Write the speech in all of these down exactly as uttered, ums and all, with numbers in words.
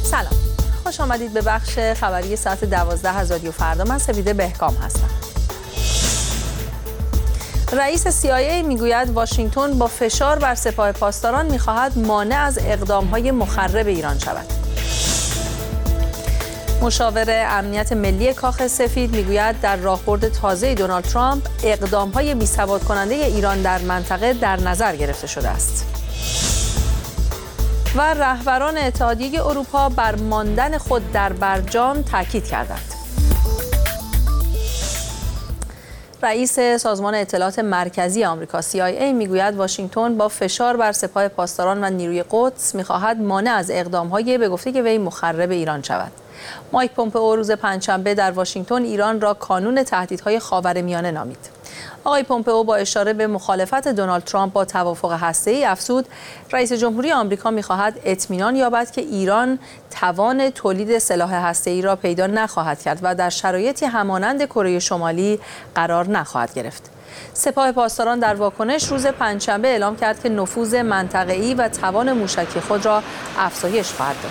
سلام، خوش آمدید به بخش خبری ساعت دوازده از رادیو فردا. من سپیده بهکام هستم. رئیس سی آی ای میگوید واشنگتن با فشار بر سپاه پاسداران میخواهد مانع از اقدامهای مخرب ایران شود. مشاور امنیت ملی کاخ سفید میگوید در راهبرد تازه دونالد ترامپ اقدامهای بی‌ثبات کننده ایران در منطقه در نظر گرفته شده است. و رهبران اتحادیه اروپا بر ماندن خود در برجام تاکید کردند. رئیس سازمان اطلاعات مرکزی آمریکا سی آی ای میگوید واشنگتن با فشار بر سپاه پاسداران و نیروی قدس میخواهد مانع از اقدامهای به گفته وی مخرب ایران شود. مایک پومپئو روز پنجشنبه در واشنگتن ایران را کانون تهدیدهای خاورمیانه نامید. آقای پومپئو با اشاره به مخالفت دونالد ترامپ با توافق هسته‌ای افزود رئیس جمهوری آمریکا می‌خواهد اطمینان یابد که ایران توان تولید سلاح هسته‌ای را پیدا نخواهد کرد و در شرایطی همانند کره شمالی قرار نخواهد گرفت. سپاه پاسداران در واکنش روز پنجشنبه اعلام کرد که نفوذ منطقه‌ای و توان موشکی خود را افزایش خواهد داد.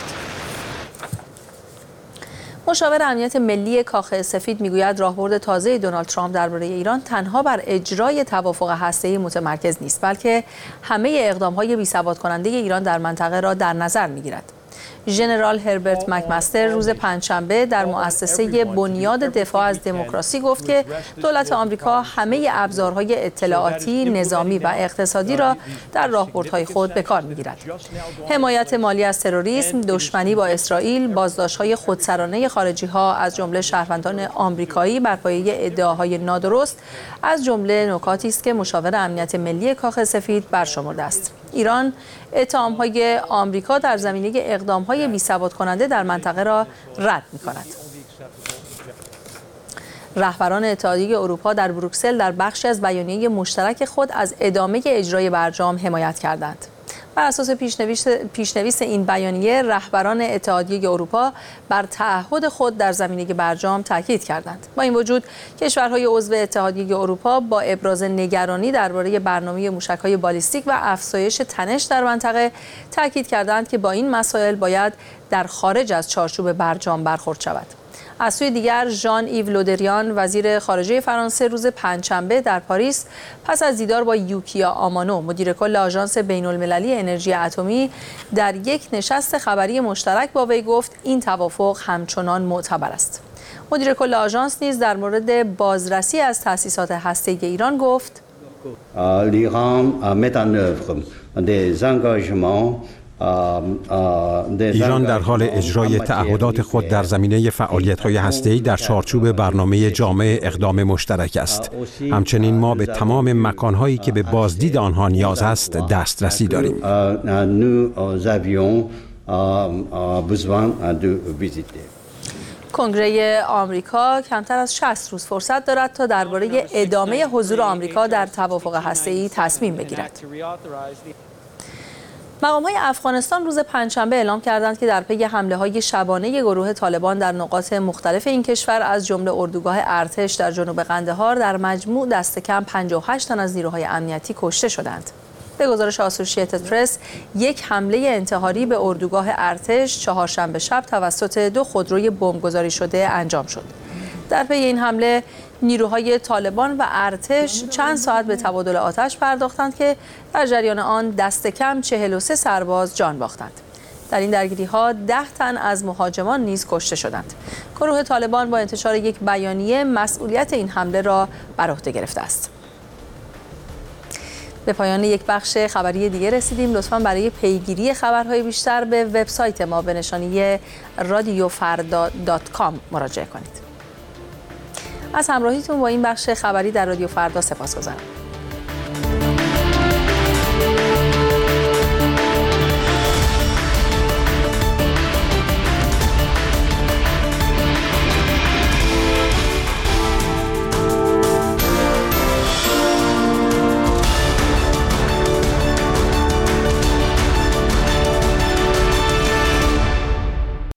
مشاور امنیت ملی کاخ سفید میگوید راهبرد تازه دونالد ترامپ درباره ایران تنها بر اجرای توافق هسته‌ای متمرکز نیست، بلکه همه اقدام‌های بی‌ثبات کننده ایران در منطقه را در نظر می‌گیرد. ژنرال هربرت مکمستر روز پنجشنبه در مؤسسه بنیاد دفاع از دموکراسی گفت که دولت آمریکا همه ابزارهای اطلاعاتی، نظامی و اقتصادی را در راهبردهای خود به کار می‌گیرد. حمایت مالی از تروریسم، دشمنی با اسرائیل، بازداشت‌های خودسرانه خارجی‌ها از جمله شهروندان آمریکایی بر پایه ادعاهای نادرست از جمله نکاتی است که مشاور امنیت ملی کاخ سفید برشمرده است. ایران اتهام‌های آمریکا در زمینه اقدام‌های بی‌ثبات کننده در منطقه را رد می‌کند. رهبران اتحادیه اروپا در بروکسل در بخشی از بیانیه مشترک خود از ادامه اجرای برجام حمایت کردند. بر اساس پیشنویس پیشنویس این بیانیه رهبران اتحادیه اروپا بر تعهد خود در زمینه برجام تاکید کردند. با این وجود کشورهای عضو اتحادیه اروپا با ابراز نگرانی درباره برنامه موشک‌های بالیستیک و افزایش تنش در منطقه تاکید کردند که با این مسائل باید در خارج از چارچوب برجام برخورد شود. از سوی دیگر ژان ایو لودریان وزیر خارجه فرانسه روز پنجشنبه در پاریس پس از دیدار با یوکیا آمانو مدیر کل آژانس بین‌المللی انرژی اتمی در یک نشست خبری مشترک با وی گفت این توافق همچنان معتبر است. مدیر کل آژانس نیز در مورد بازرسی از تأسیسات هسته‌ای ایران گفت ایران در حال اجرای تعهدات خود در زمینه فعالیت‌های هسته‌ای در چارچوب برنامه جامع اقدام مشترک است. همچنین ما به تمام مکان‌هایی که به بازدید آنها نیاز است دسترسی داریم. کنگره آمریکا کمتر از شصت روز فرصت دارد تا درباره ادامه حضور آمریکا در توافق هسته‌ای تصمیم بگیرد. مقام‌های افغانستان روز پنجشنبه اعلام کردند که در پی حمله‌های شبانه گروه طالبان در نقاط مختلف این کشور از جمله اردوگاه ارتش در جنوب قندهار در مجموع دست کم پنجاه و هشت تن از نیروهای امنیتی کشته شدند. به گزارش آسوشییتد پرس، یک حمله انتحاری به اردوگاه ارتش چهارشنبه شب توسط دو خودروی بمبگذاری شده انجام شد. در پی این حمله نیروهای طالبان و ارتش چند ساعت به تبادل آتش پرداختند که در جریان آن دست کم چهل و سه سرباز جان باختند. در این درگیری‌ها ده تن از مهاجمان نیز کشته شدند. گروه طالبان با انتشار یک بیانیه مسئولیت این حمله را بر عهده گرفته است. به پایان یک بخش خبری دیگه رسیدیم. لطفاً برای پیگیری خبرهای بیشتر به وبسایت ما به نشانی رادیو فردا دات کام مراجعه کنید. از همراهیتون با این بخش خبری در رادیو فردا سپاسگزارم.